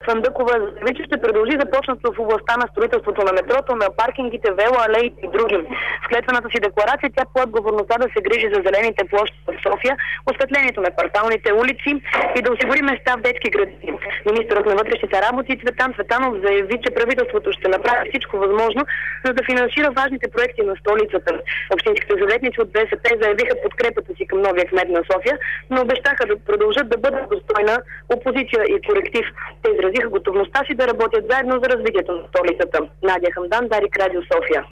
Фандъкова заяви, че ще продължи започнато в областта на строителството на метрото, на паркингите, велоалеите и други. В клетвената си декларация тя по отговорността да се грижи за зелените площи в София, осветлението на кварталните улици и да осигури места в детски градини. Министърът на вътрешните работи Цветан Цветанов заяви, че правителството ще направи всичко възможно, за да финансира важните проекти на столицата. Общинските съветници от БСП заявиха подкрепата си към новия кмет на София, но обещаха да продължат да бъдат достойна опозиция и коректив. Те изразиха готовността си да работят заедно за развитието на столицата. Надя Хамдан, Дарик, Радио София.